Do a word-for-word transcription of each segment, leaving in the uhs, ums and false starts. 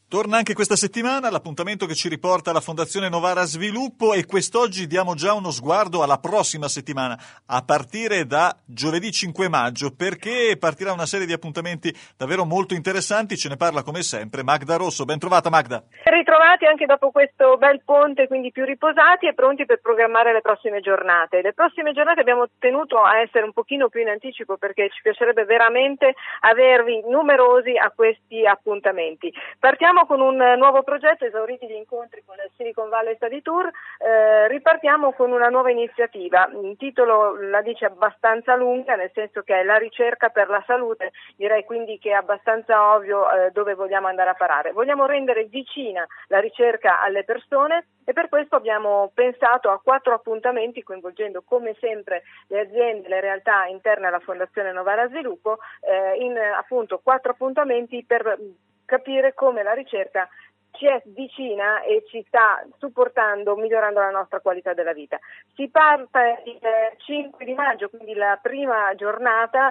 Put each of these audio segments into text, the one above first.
Torna anche questa settimana l'appuntamento che ci riporta la Fondazione Novara Sviluppo e quest'oggi diamo già uno sguardo alla prossima settimana, a partire da giovedì cinque maggio, perché partirà una serie di appuntamenti davvero molto interessanti. Ce ne parla come sempre Magda Rosso. Ben trovata Magda. Ritrovati anche dopo questo bel ponte, quindi più riposati e pronti per programmare le prossime giornate. Le prossime giornate abbiamo tenuto a essere un pochino più in anticipo perché ci piacerebbe veramente avervi numerosi a questi appuntamenti. Partiamo con un nuovo progetto, esauriti gli incontri con il Silicon Valley Study Tour, eh, ripartiamo con una nuova iniziativa. Il titolo la dice abbastanza lunga, nel senso che è la ricerca per la salute, direi quindi che è abbastanza ovvio eh, dove vogliamo andare a parare. Vogliamo rendere vicina la ricerca alle persone e per questo abbiamo pensato a quattro appuntamenti coinvolgendo come sempre le aziende, le realtà interne alla Fondazione Novara Sviluppo, eh, in appunto quattro appuntamenti per capire come la ricerca ci è vicina e ci sta supportando, migliorando la nostra qualità della vita. Si parte il cinque di maggio, quindi la prima giornata,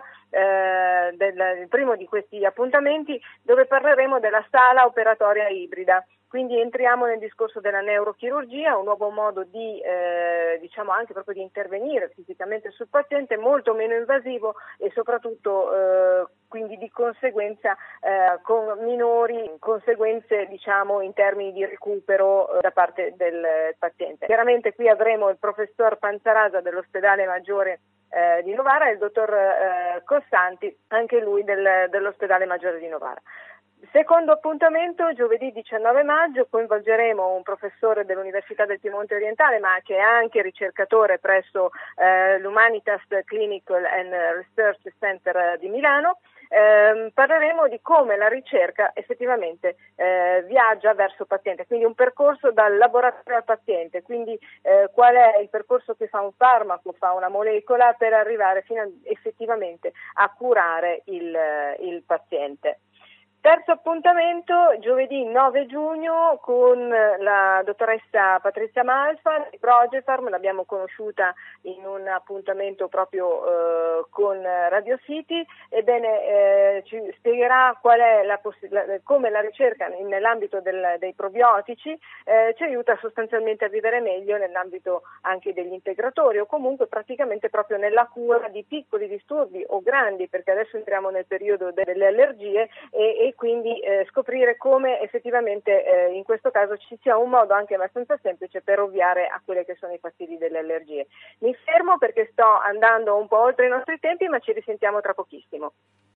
eh, del, il primo di questi appuntamenti, dove parleremo della sala operatoria ibrida. Quindi entriamo nel discorso della neurochirurgia, un nuovo modo di, eh, diciamo anche proprio di intervenire fisicamente sul paziente, molto meno invasivo e soprattutto eh, quindi di conseguenza eh, con minori conseguenze, diciamo, in termini di recupero eh, da parte del paziente. Chiaramente qui avremo il professor Panzarasa dell'ospedale maggiore eh, di Novara e il dottor eh, Cossanti, anche lui del, dell'ospedale maggiore di Novara. Secondo appuntamento, giovedì diciannove maggio, coinvolgeremo un professore dell'Università del Piemonte Orientale, ma che è anche ricercatore presso eh, l'Humanitas Clinical and Research Center di Milano. Eh, parleremo di come la ricerca effettivamente eh, viaggia verso il paziente, quindi un percorso dal laboratorio al paziente, quindi eh, qual è il percorso che fa un farmaco, fa una molecola per arrivare fino a, effettivamente a curare il, il paziente. Terzo appuntamento, giovedì nove giugno, con la dottoressa Patrizia Malfa di Progefarm, l'abbiamo conosciuta in un appuntamento proprio eh, con Radio City. Ebbene, eh, ci spiegherà qual è la possi- la, come la ricerca nell'ambito del, dei probiotici eh, ci aiuta sostanzialmente a vivere meglio nell'ambito anche degli integratori o comunque praticamente proprio nella cura di piccoli disturbi o grandi, perché adesso entriamo nel periodo delle allergie e, e quindi eh, scoprire come effettivamente eh, in questo caso ci sia un modo anche abbastanza semplice per ovviare a quelli che sono i fastidi delle allergie. Mi fermo perché sto andando un po' oltre i nostri tempi, ma ci risentiamo tra pochissimo.